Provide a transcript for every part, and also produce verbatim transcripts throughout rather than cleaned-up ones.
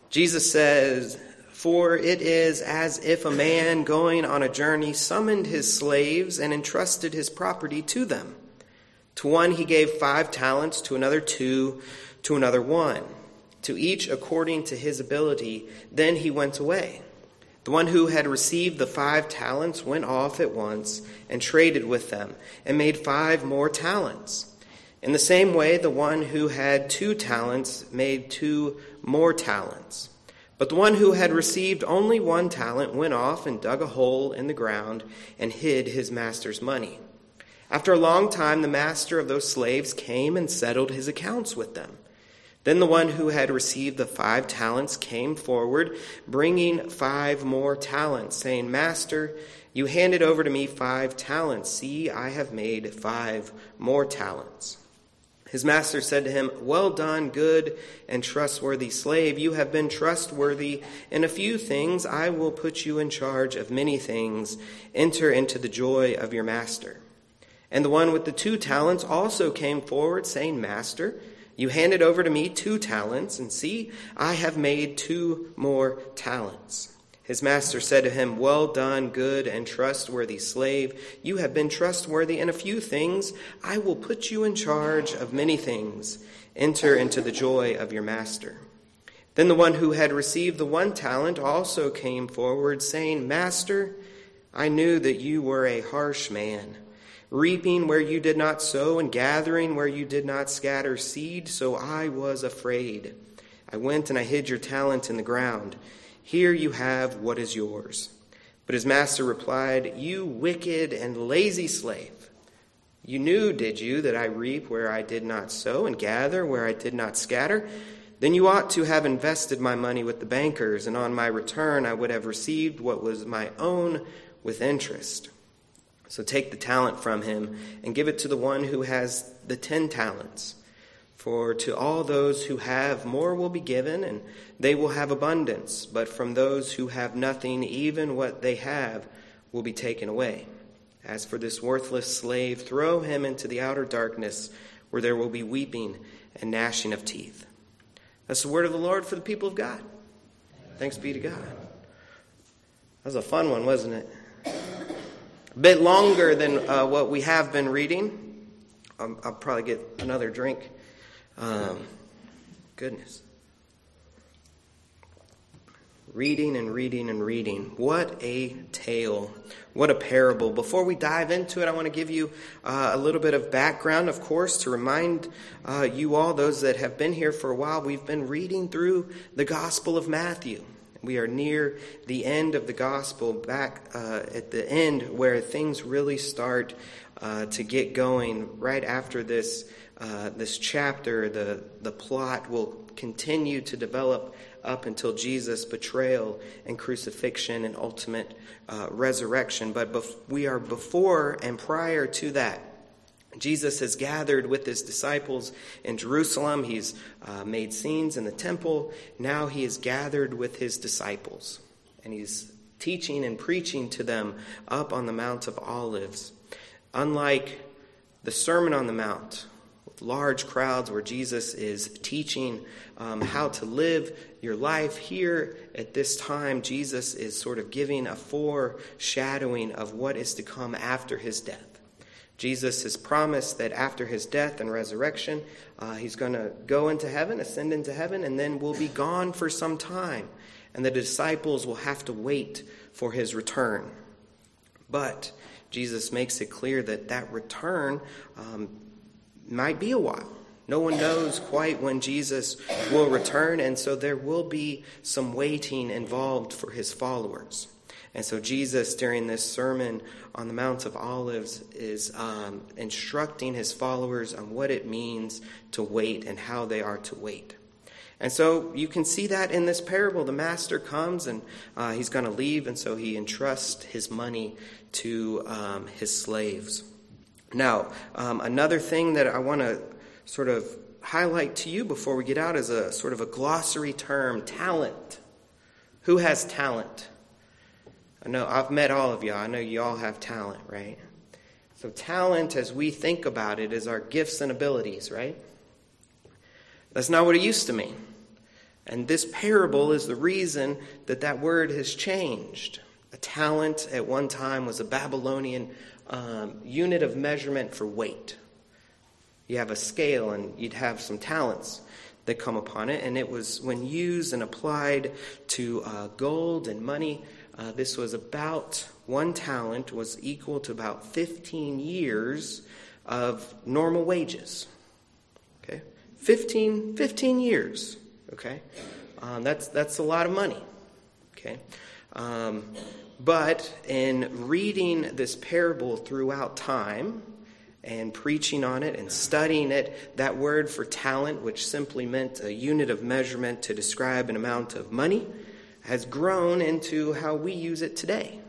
Jesus says, "For it is as if a man going on a journey summoned his slaves and entrusted his property to them. To one he gave five talents, to another two, to another one, to each according to his ability. Then he went away. The one who had received the five talents went off at once and traded with them and made five more talents. In the same way, the one who had two talents made two more talents. But the one who had received only one talent went off and dug a hole in the ground and hid his master's money. After a long time, the master of those slaves came and settled his accounts with them. Then the one who had received the five talents came forward, bringing five more talents, saying, 'Master, you handed over to me five talents. See, I have made five more talents.' His master said to him, 'Well done, good and trustworthy slave. You have been trustworthy in a few things. I will put you in charge of many things. Enter into the joy of your master.' And the one with the two talents also came forward, saying, 'Master, you handed over to me two talents, and see, I have made two more talents.' His master said to him, 'Well done, good and trustworthy slave. You have been trustworthy in a few things. I will put you in charge of many things. Enter into the joy of your master.' Then the one who had received the one talent also came forward, saying, 'Master, I knew that you were a harsh man, reaping where you did not sow and gathering where you did not scatter seed. So I was afraid. I went and I hid your talent in the ground. Here you have what is yours.' But his master replied, 'You wicked and lazy slave. You knew, did you, that I reap where I did not sow and gather where I did not scatter? Then you ought to have invested my money with the bankers, and on my return I would have received what was my own with interest. So take the talent from him and give it to the one who has the ten talents. For to all those who have, more will be given, and they will have abundance. But from those who have nothing, even what they have will be taken away. As for this worthless slave, throw him into the outer darkness, where there will be weeping and gnashing of teeth.'" That's the word of the Lord for the people of God. Thanks be to God. That was a fun one, wasn't it? A bit longer than uh, what we have been reading. Um, I'll probably get another drink. Um, goodness. Reading and reading and reading. What a tale. What a parable. Before we dive into it, I want to give you uh, a little bit of background, of course, to remind uh, you all, those that have been here for a while, we've been reading through the Gospel of Matthew. We are near the end of the Gospel, back uh, at the end where things really start uh, to get going. Right after this uh, this chapter, the, the plot will continue to develop up until Jesus' betrayal and crucifixion and ultimate uh, resurrection. But bef- we are before and prior to that. Jesus has gathered with his disciples in Jerusalem. He's uh, made scenes in the temple. Now he is gathered with his disciples, and he's teaching and preaching to them up on the Mount of Olives. Unlike the Sermon on the Mount, with large crowds where Jesus is teaching um, how to live your life, here at this time, Jesus is sort of giving a foreshadowing of what is to come after his death. Jesus has promised that after his death and resurrection, uh, he's going to go into heaven, ascend into heaven, and then will be gone for some time. And the disciples will have to wait for his return. But Jesus makes it clear that that return um, might be a while. No one knows quite when Jesus will return, and so there will be some waiting involved for his followers. And so Jesus, during this sermon on the Mount of Olives, is um, instructing his followers on what it means to wait and how they are to wait. And so you can see that in this parable. The master comes and uh, he's going to leave, and so he entrusts his money to um, his slaves. Now, um, another thing that I want to sort of highlight to you before we get out is a sort of a glossary term, talent. Who has talent? I know I've met all of y'all. I know you all have talent, right? So talent, as we think about it, is our gifts and abilities, right? That's not what it used to mean. And this parable is the reason that that word has changed. A talent at one time was a Babylonian um, unit of measurement for weight. You have a scale and you'd have some talents that come upon it. And it was, when used and applied to uh, gold and money, uh, this was about, one talent was equal to about fifteen years of normal wages. Okay? fifteen, fifteen years. Okay? Um, that's, that's a lot of money. Okay? Um, but in reading this parable throughout time and preaching on it and studying it, that word for talent, which simply meant a unit of measurement to describe an amount of money, has grown into how we use it today.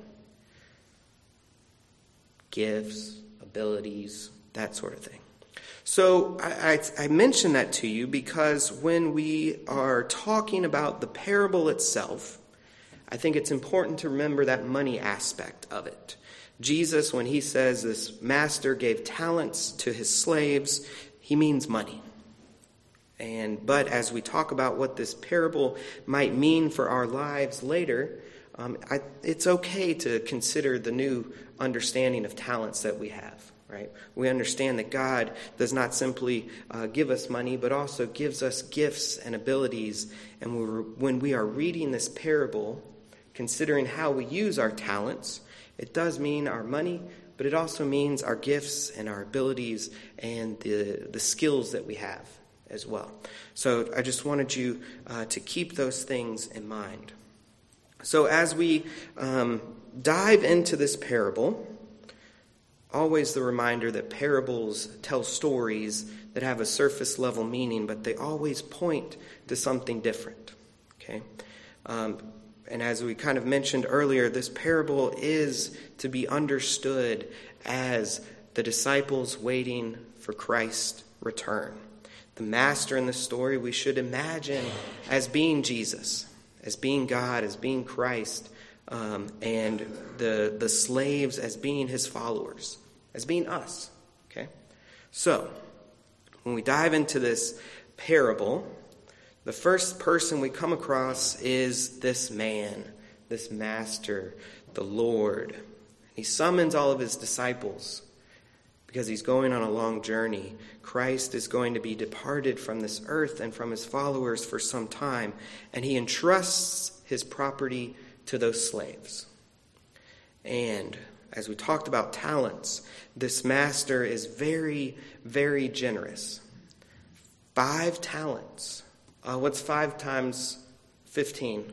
Gifts, abilities, that sort of thing. So I, I, I mention that to you because when we are talking about the parable itself, I think it's important to remember that money aspect of it. Jesus, when he says this master gave talents to his slaves, he means money. And but as we talk about what this parable might mean for our lives later, um, I, it's okay to consider the new understanding of talents that we have. Right? We understand that God does not simply uh, give us money, but also gives us gifts and abilities. And we're, when we are reading this parable, considering how we use our talents, it does mean our money, but it also means our gifts and our abilities and the, the skills that we have as well. So I just wanted you uh, to keep those things in mind. So as we um, dive into this parable, always the reminder that parables tell stories that have a surface level meaning, but they always point to something different. Okay? Um, and as we kind of mentioned earlier, this parable is to be understood as the disciples waiting for Christ's return. The master in the story we should imagine as being Jesus, as being God, as being Christ, um, and the the slaves as being his followers, as being us. Okay? So, when we dive into this parable, the first person we come across is this man, this master, the Lord. He summons all of his disciples because he's going on a long journey. Christ is going to be departed from this earth and from his followers for some time, and he entrusts his property to those slaves. And as we talked about talents, this master is very, very generous. Five talents. Uh, what's five times fifteen?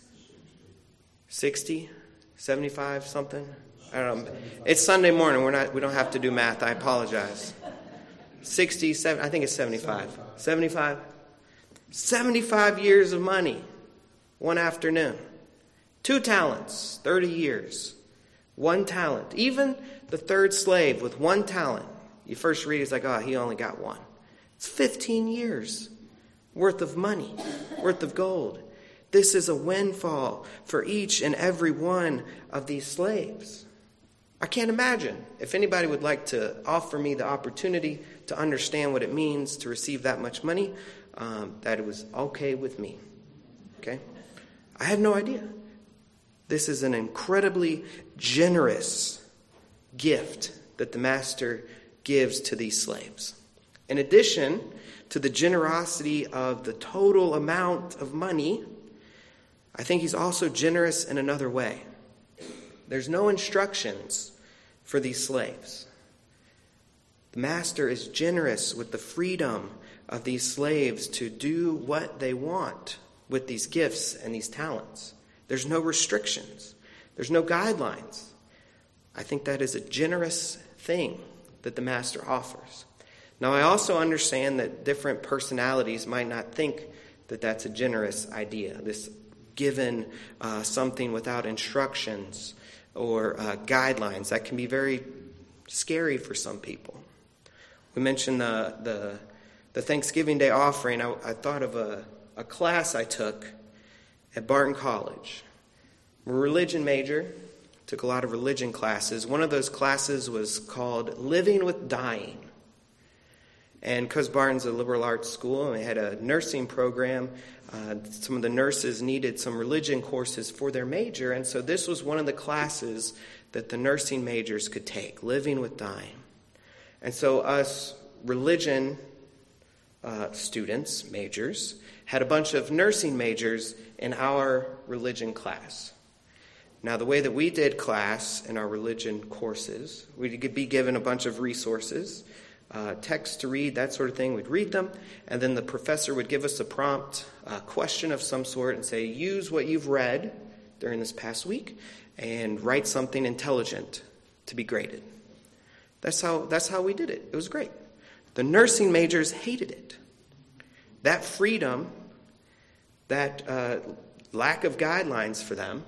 sixty? seventy-five something? I don't know. It's Sunday morning. We're not. We don't have to do math. I apologize. sixty, seventy, I think it's seventy-five. seventy-five? seventy-five years of money. One afternoon. Two talents. thirty years. One talent. Even the third slave with one talent. You first read, it's like, oh, he only got one. It's fifteen years worth of money, worth of gold. This is a windfall for each and every one of these slaves. I can't imagine if anybody would like to offer me the opportunity to understand what it means to receive that much money, um, that it was okay with me. Okay? I had no idea. This is an incredibly generous gift that the master gives to these slaves. In addition to the generosity of the total amount of money, I think he's also generous in another way. There's no instructions for these slaves. The master is generous with the freedom of these slaves to do what they want with these gifts and these talents. There's no restrictions. There's no guidelines. I think that is a generous thing that the master offers. Now, I also understand that different personalities might not think that that's a generous idea, this given uh, something without instructions or uh, guidelines. That can be very scary for some people. We mentioned the the, the Thanksgiving Day offering. I, I thought of a, a class I took at Barton College. I'm a religion major, took a lot of religion classes. One of those classes was called Living with Dying. And because Barton's a liberal arts school and they had a nursing program, uh, some of the nurses needed some religion courses for their major. And so this was one of the classes that the nursing majors could take, living with dying. And so us religion uh, students, majors, had a bunch of nursing majors in our religion class. Now, the way that we did class in our religion courses, we'd be given a bunch of resources, uh, texts to read, that sort of thing. We'd read them, and then the professor would give us a prompt, a question of some sort, and say, use what you've read during this past week and write something intelligent to be graded. That's how, that's how we did it. It was great. The nursing majors hated it. That freedom, that uh, lack of guidelines for them,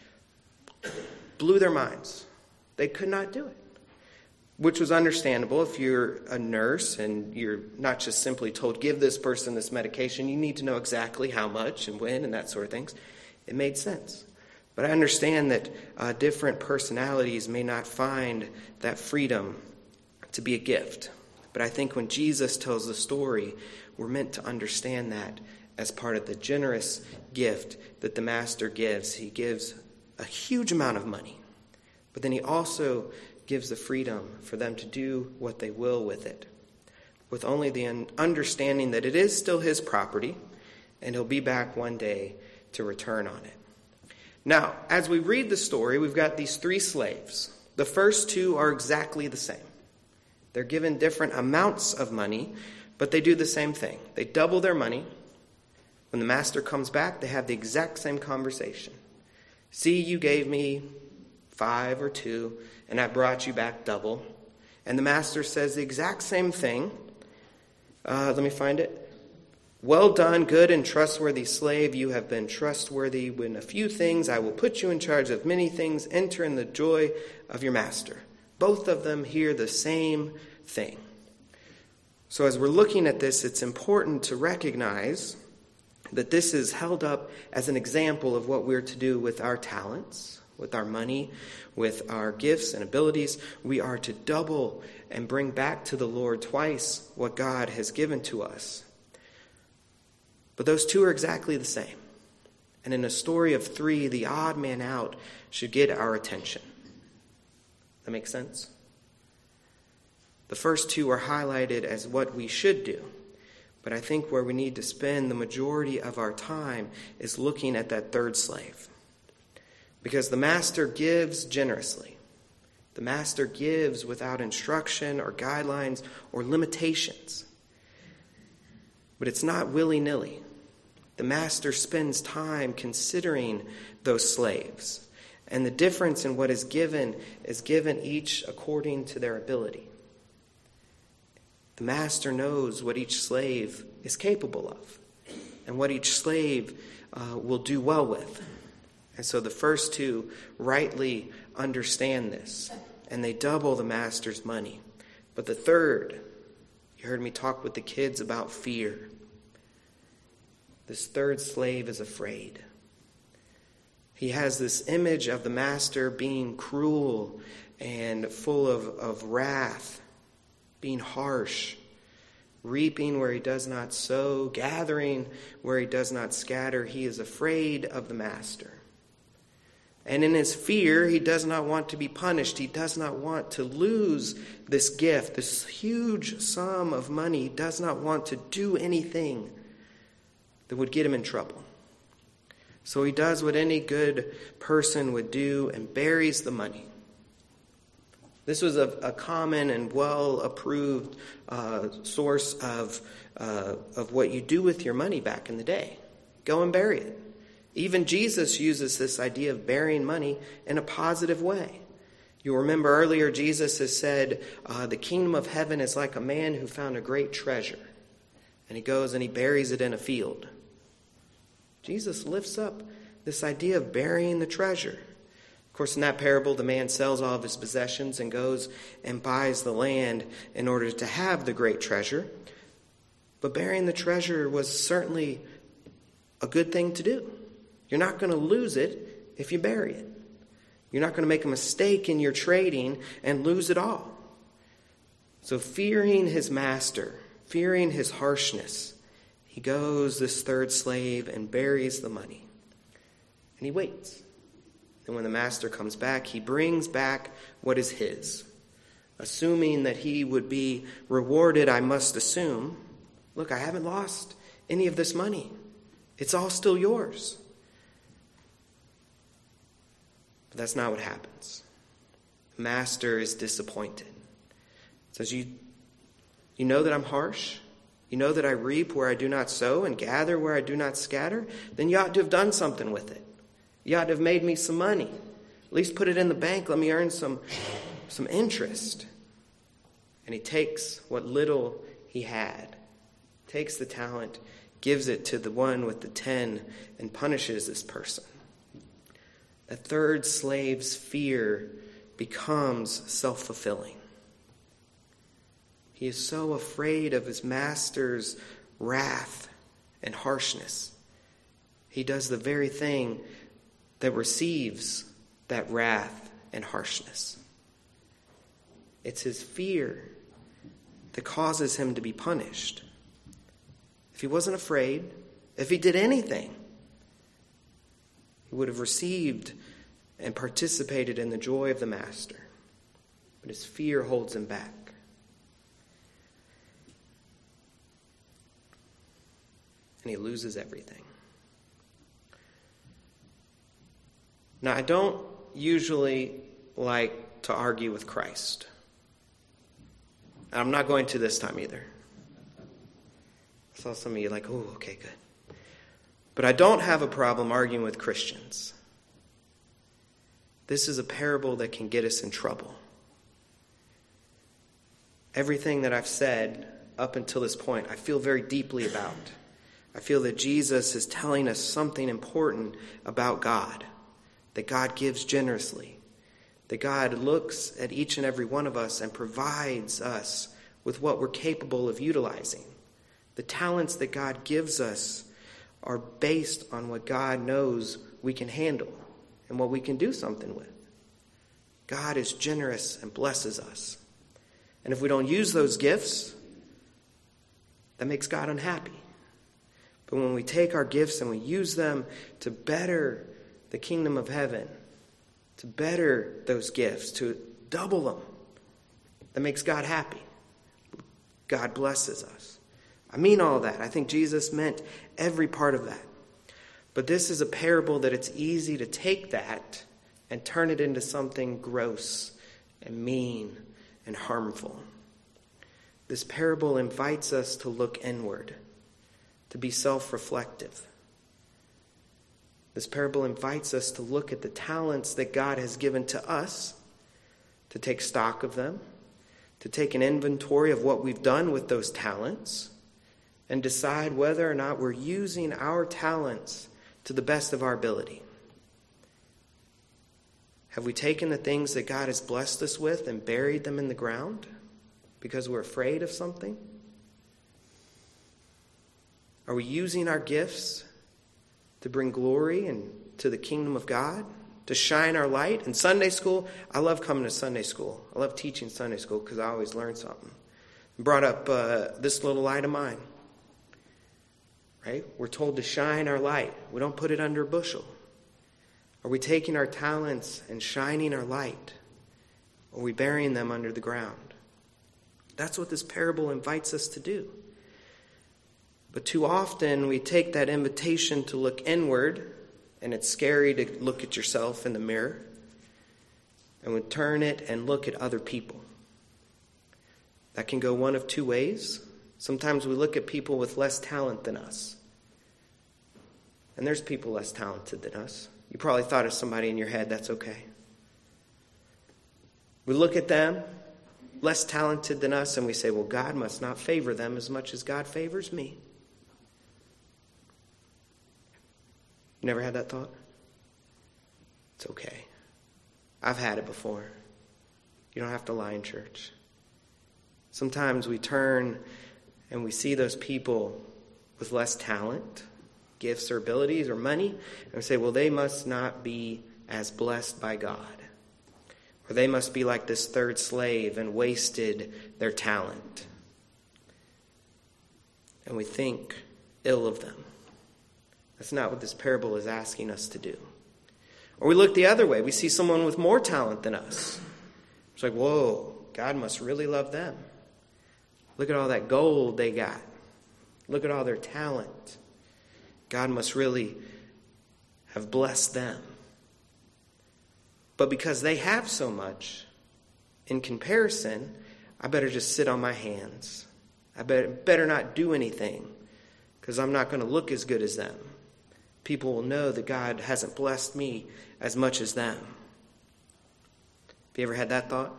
blew their minds. They could not do it, which was understandable. If you're a nurse and you're not just simply told, give this person this medication, you need to know exactly how much and when and that sort of things. It made sense. But I understand that uh, different personalities may not find that freedom to be a gift. But I think when Jesus tells the story, we're meant to understand that as part of the generous gift that the master gives. He gives a huge amount of money, but then he also gives the freedom for them to do what they will with it, with only the understanding that it is still his property, and he'll be back one day to return on it. Now, as we read the story, we've got these three slaves. The first two are exactly the same. They're given different amounts of money, but they do the same thing. They double their money. When the master comes back, they have the exact same conversation. See, you gave me five or two, and I brought you back double. And the master says the exact same thing. Uh, let me find it. Well done, good and trustworthy slave. You have been trustworthy in a few things. I will put you in charge of many things. Enter in the joy of your master. Both of them hear the same thing. So as we're looking at this, it's important to recognize that this is held up as an example of what we're to do with our talents, with our money, with our gifts and abilities. We are to double and bring back to the Lord twice what God has given to us. But those two are exactly the same. And in a story of three, the odd man out should get our attention. That makes sense? The first two are highlighted as what we should do. But I think where we need to spend the majority of our time is looking at that third slave. Because the master gives generously. The master gives without instruction or guidelines or limitations. But it's not willy-nilly. The master spends time considering those slaves. And the difference in what is given is given each according to their ability. The master knows what each slave is capable of and what each slave uh, will do well with. And so the first two rightly understand this, and they double the master's money. But the third, you heard me talk with the kids about fear. This third slave is afraid. He has this image of the master being cruel and full of, of wrath, being harsh, reaping where he does not sow, gathering where he does not scatter. He is afraid of the master. And in his fear, he does not want to be punished. He does not want to lose this gift, this huge sum of money. He does not want to do anything that would get him in trouble. So he does what any good person would do and buries the money. This was a, a common and well-approved uh, source of, uh, of what you do with your money back in the day. Go and bury it. Even Jesus uses this idea of burying money in a positive way. You'll remember earlier Jesus has said, uh, the kingdom of heaven is like a man who found a great treasure. And he goes and he buries it in a field. Jesus lifts up this idea of burying the treasure. Of course, in that parable, the man sells all of his possessions and goes and buys the land in order to have the great treasure. But burying the treasure was certainly a good thing to do. You're not going to lose it if you bury it. You're not going to make a mistake in your trading and lose it all. So fearing his master, fearing his harshness, he goes, this third slave, and buries the money. And he waits. And when the master comes back, he brings back what is his. Assuming that he would be rewarded, I must assume, look, I haven't lost any of this money. It's all still yours. But that's not what happens. The master is disappointed. Says, you, you know that I'm harsh? You know that I reap where I do not sow and gather where I do not scatter? Then you ought to have done something with it. You ought to have made me some money. At least put it in the bank. Let me earn some, some interest. And he takes what little he had, takes the talent, gives it to the one with the ten, and punishes this person. The third slave's fear becomes self-fulfilling. He is so afraid of his master's wrath and harshness. He does the very thing that receives that wrath and harshness. It's his fear that causes him to be punished. If he wasn't afraid, if he did anything, he would have received and participated in the joy of the master. But his fear holds him back. And he loses everything. Now, I don't usually like to argue with Christ. I'm not going to this time either. I saw some of you like, oh, okay, good. But I don't have a problem arguing with Christians. This is a parable that can get us in trouble. Everything that I've said up until this point, I feel very deeply about. I feel that Jesus is telling us something important about God, that God gives generously, that God looks at each and every one of us and provides us with what we're capable of utilizing. The talents that God gives us are based on what God knows we can handle and what we can do something with. God is generous and blesses us. And if we don't use those gifts, that makes God unhappy. But when we take our gifts and we use them to better the kingdom of heaven, to better those gifts, to double them, that makes God happy. God blesses us. I mean all that. I think Jesus meant every part of that. But this is a parable that it's easy to take that and turn it into something gross and mean and harmful. This parable invites us to look inward, to be self-reflective. This parable invites us to look at the talents that God has given to us, to take stock of them, to take an inventory of what we've done with those talents, and decide whether or not we're using our talents to the best of our ability. Have we taken the things that God has blessed us with and buried them in the ground because we're afraid of something? Are we using our gifts to bring glory and to the kingdom of God, to shine our light? In Sunday school, I love coming to Sunday school. I love teaching Sunday school because I always learn something. I brought up uh, this little light of mine. Right? We're told to shine our light. We don't put it under a bushel. Are we taking our talents and shining our light? Or are we burying them under the ground? That's what this parable invites us to do. But too often we take that invitation to look inward, and it's scary to look at yourself in the mirror, and we turn it and look at other people. That can go one of two ways. Sometimes we look at people with less talent than us. And there's people less talented than us. You probably thought of somebody in your head, that's okay. We look at them, less talented than us, and we say, well, God must not favor them as much as God favors me. You never had that thought? It's okay. I've had it before. You don't have to lie in church. Sometimes we turn and we see those people with less talent, gifts or abilities or money, and we say, well, they must not be as blessed by God. Or they must be like this third slave and wasted their talent. and we think ill of them. That's not what this parable is asking us to do. Or we look the other way. We see someone with more talent than us. It's like, whoa, God must really love them. Look at all that gold they got. Look at all their talent. God must really have blessed them. But because they have so much, in comparison, I better just sit on my hands. I better, better not do anything, because I'm not going to look as good as them. People will know that God hasn't blessed me as much as them. Have you ever had that thought?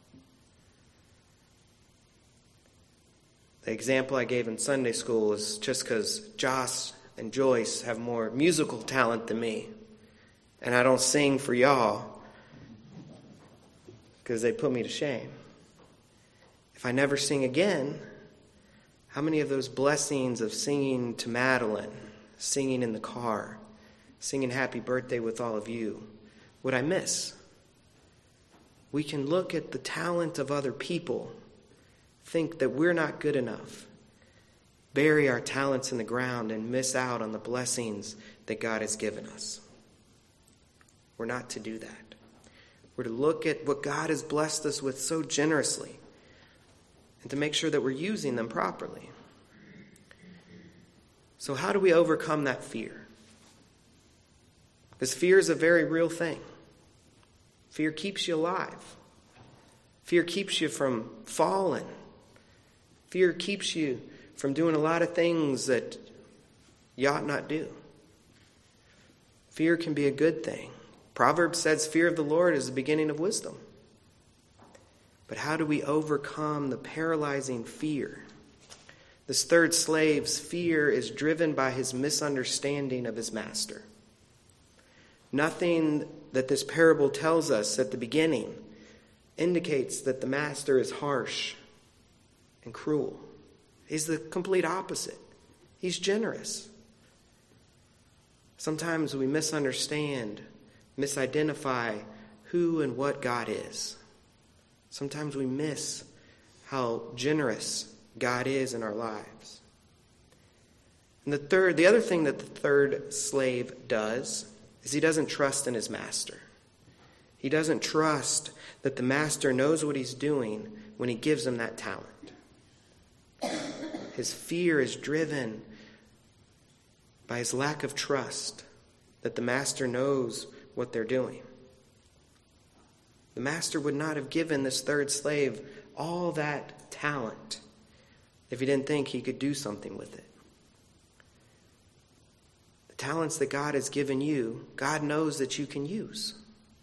The example I gave in Sunday school is just because Josh and Joyce have more musical talent than me, and I don't sing for y'all because they put me to shame. If I never sing again, how many of those blessings of singing to Madeline, singing in the car, singing happy birthday with all of you, would I miss? We can look at the talent of other people, think that we're not good enough, bury our talents in the ground, and miss out on the blessings that God has given us. We're not to do that. We're to look at what God has blessed us with so generously and to make sure that we're using them properly. So how do we overcome that fear? Because fear is a very real thing. Fear keeps you alive. Fear keeps you from falling. Fear keeps you from doing a lot of things that you ought not do. Fear can be a good thing. Proverbs says fear of the Lord is the beginning of wisdom. But how do we overcome the paralyzing fear? This third slave's fear is driven by his misunderstanding of his master. Nothing that this parable tells us at the beginning indicates that the master is harsh and cruel. He's the complete opposite. He's generous. Sometimes we misunderstand, misidentify who and what God is. Sometimes we miss how generous God is in our lives. And the third, the other thing that the third slave does is he doesn't trust in his master. He doesn't trust that the master knows what he's doing when he gives him that talent. His fear is driven by his lack of trust that the master knows what they're doing. The master would not have given this third slave all that talent if he didn't think he could do something with it. The talents that God has given you, God knows that you can use.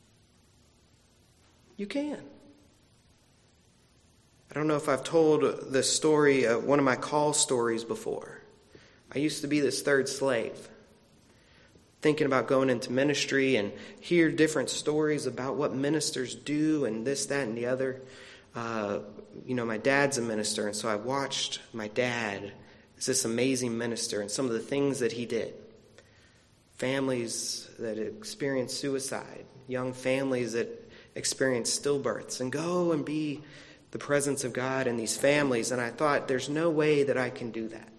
You can. I don't know if I've told this story, uh, one of my call stories before. I used to be this third slave, thinking about going into ministry and hear different stories about what ministers do and this, that, and the other. Uh, you know, my dad's a minister, and so I watched my dad as this amazing minister and some of the things that he did. Families that experienced suicide, young families that experienced stillbirths, and go and be the presence of God in these families. And I thought, there's no way that I can do that.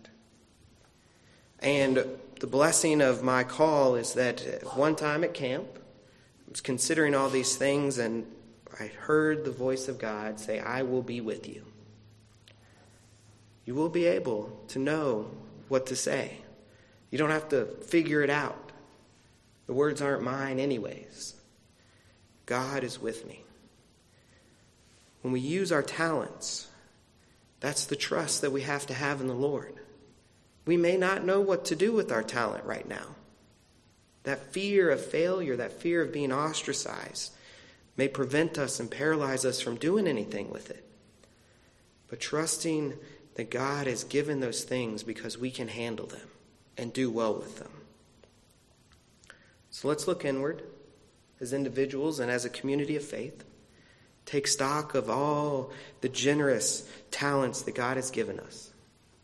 And the blessing of my call is that one time at camp, I was considering all these things, and I heard the voice of God say, I will be with you. You will be able to know what to say. You don't have to figure it out. The words aren't mine anyways. God is with me. When we use our talents, that's the trust that we have to have in the Lord. We may not know what to do with our talent right now. That fear of failure, that fear of being ostracized, may prevent us and paralyze us from doing anything with it. But trusting that God has given those things because we can handle them and do well with them. So let's look inward as individuals and as a community of faith. Take stock of all the generous talents that God has given us.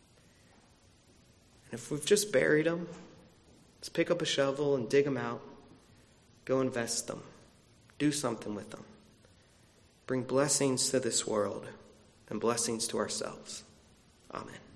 And if we've just buried them, let's pick up a shovel and dig them out. Go invest them. Do something with them. Bring blessings to this world and blessings to ourselves. Amen.